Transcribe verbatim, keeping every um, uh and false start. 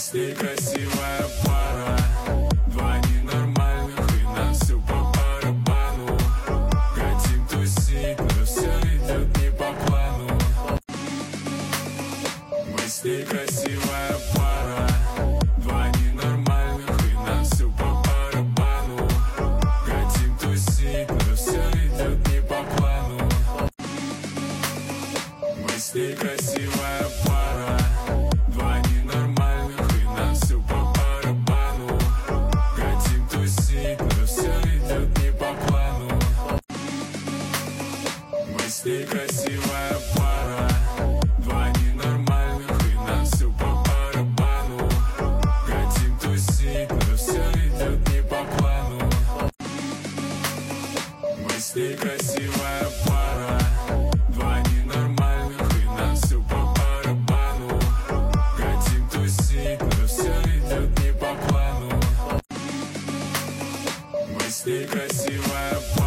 с ней красивая пара, два ненормальных, и нам все по барабану. Хотим тусить, но все идет не по плану. Мы с ней красивая пара, два ненормальных, и нам все по барабану. Хотим тусить, но все идет не по плану. Мы с ней красивая пара, два ненормальных, и нам все по барабану. Хотим тусить, но все идет не по плану. Мы с ней красивая пара, два ненормальных, и нам все по барабану. Хотим тусить, но все идет не по плану. Мы с ней красивая пара, два ненормальных, и нам все по барабану. Хотим тусить, но все идет не по плану. Мы с ней красивая пара.